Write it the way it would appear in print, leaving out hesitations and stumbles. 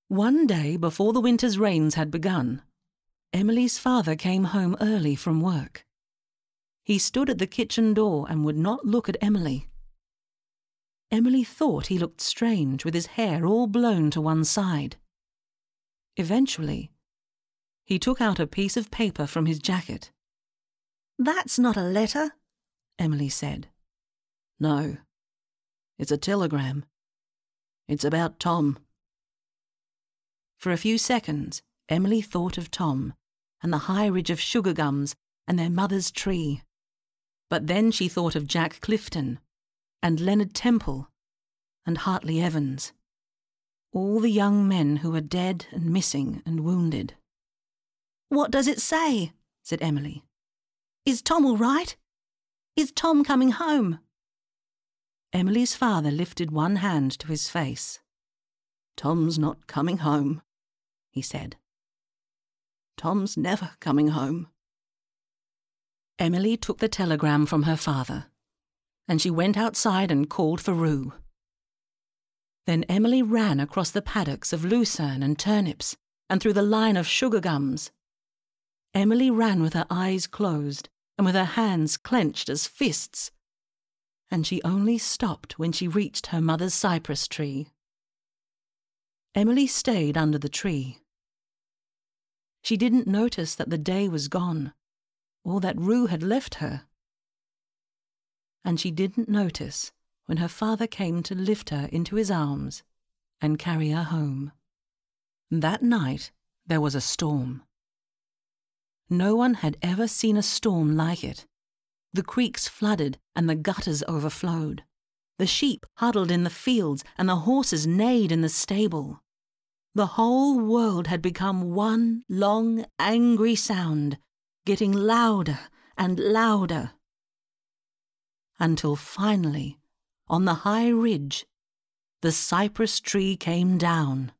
One day before the winter's rains had begun, Emily's father came home early from work. He stood at the kitchen door and would not look at Emily. Emily thought he looked strange with his hair all blown to one side. Eventually, he took out a piece of paper from his jacket. "That's not a letter," Emily said. "No, it's a telegram. It's about Tom." For a few seconds, Emily thought of Tom and the high ridge of sugar gums and their mother's tree. But then she thought of Jack Clifton and Leonard Temple and Hartley Evans, all the young men who were dead and missing and wounded. "What does it say?" said Emily. "Is Tom all right? Is Tom coming home?" Emily's father lifted one hand to his face. "Tom's not coming home," he said. "Tom's never coming home." Emily took the telegram from her father, and she went outside and called for Roo. Then Emily ran across the paddocks of lucerne and turnips and through the line of sugar gums. Emily ran with her eyes closed and with her hands clenched as fists, and she only stopped when she reached her mother's cypress tree. Emily stayed under the tree. She didn't notice that the day was gone, or that Roo had left her. And she didn't notice when her father came to lift her into his arms and carry her home. That night there was a storm. No one had ever seen a storm like it. The creeks flooded and the gutters overflowed. The sheep huddled in the fields and the horses neighed in the stable. The whole world had become one long, angry sound, getting louder and louder. Until finally, on the high ridge, the cypress tree came down.